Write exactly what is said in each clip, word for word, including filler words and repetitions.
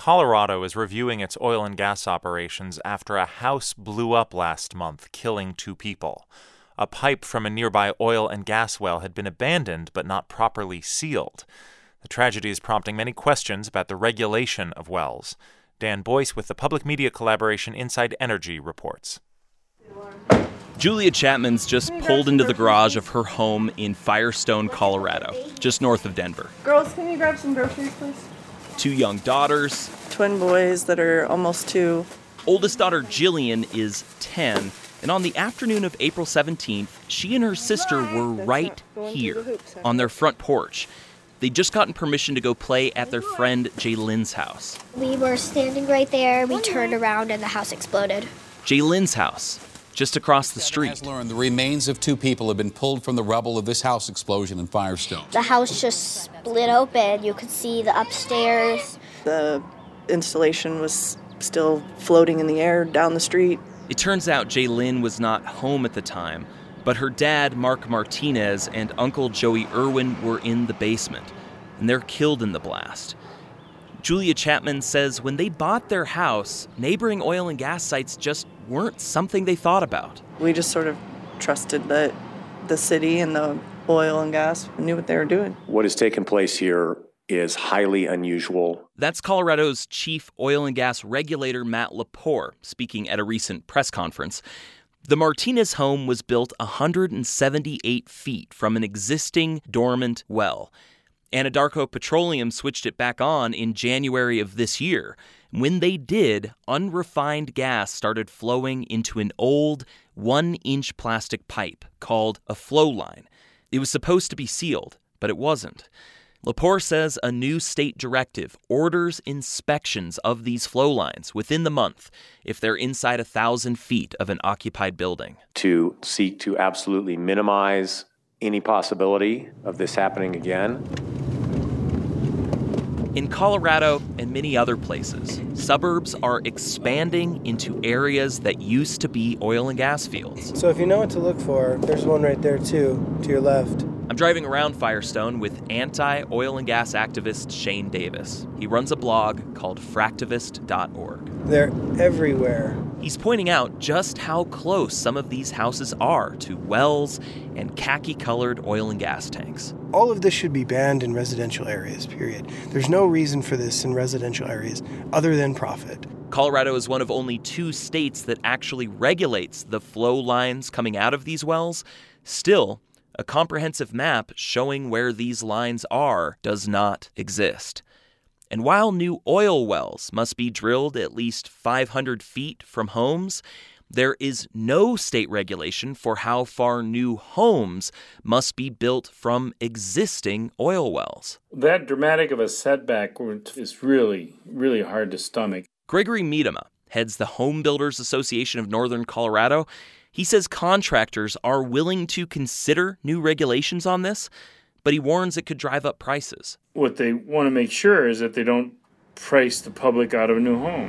Colorado is reviewing its oil and gas operations after a house blew up last month, killing two people. A pipe from a nearby oil and gas well had been abandoned but not properly sealed. The tragedy is prompting many questions about the regulation of wells. Dan Boyce with the public media collaboration Inside Energy reports. Julia Chapman's just pulled into the garage of her home in Firestone, Colorado, just north of Denver. Girls, can you grab some groceries, please? Two young daughters. Twin boys that are almost two. Oldest daughter Jillian is ten, and on the afternoon of April seventeenth, she and her sister were right here on their front porch. They'd just gotten permission to go play at their friend Jaylynn's house. We were standing right there. We turned around and the house exploded. Jaylynn's house, just across the street. Has learned the remains of two people have been pulled from the rubble of this house explosion in Firestone. The house just split open. You could see the upstairs. The installation was still floating in the air down the street. It turns out Jaylynn was not home at the time, but her dad, Mark Martinez, and Uncle Joey Irwin were in the basement, and they're killed in the blast. Julia Chapman says when they bought their house, neighboring oil and gas sites just weren't something they thought about. We just sort of trusted that the city and the oil and gas knew what they were doing. What has taken place here is highly unusual. That's Colorado's chief oil and gas regulator, Matt Lepore, speaking at a recent press conference. The Martinez home was built one hundred seventy-eight feet from an existing dormant well. Anadarko Petroleum switched it back on in January of this year. When they did, unrefined gas started flowing into an old one-inch plastic pipe called a flow line. It was supposed to be sealed, but it wasn't. Lepore says a new state directive orders inspections of these flow lines within the month if they're inside a thousand feet of an occupied building. To seek to absolutely minimize any possibility of this happening again. In Colorado and many other places, suburbs are expanding into areas that used to be oil and gas fields. So if you know what to look for, there's one right there too, to your left. I'm driving around Firestone with anti-oil and gas activist Shane Davis. He runs a blog called fractivist dot org. They're everywhere. He's pointing out just how close some of these houses are to wells and khaki-colored oil and gas tanks. All of this should be banned in residential areas, period. There's no reason for this in residential areas other than profit. Colorado is one of only two states that actually regulates the flow lines coming out of these wells. Still, a comprehensive map showing where these lines are does not exist. And while new oil wells must be drilled at least five hundred feet from homes, there is no state regulation for how far new homes must be built from existing oil wells. That dramatic of a setback is really, really hard to stomach. Gregory Miedema heads the Home Builders Association of Northern Colorado. He says contractors are willing to consider new regulations on this, but he warns it could drive up prices. What they want to make sure is that they don't price the public out of a new home.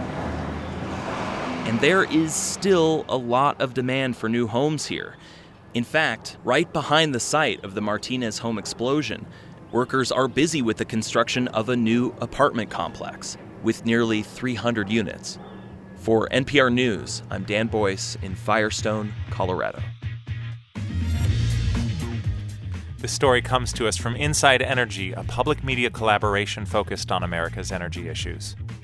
And there is still a lot of demand for new homes here. In fact, right behind the site of the Martinez home explosion, workers are busy with the construction of a new apartment complex with nearly three hundred units. For N P R News, I'm Dan Boyce in Firestone, Colorado. This story comes to us from Inside Energy, a public media collaboration focused on America's energy issues.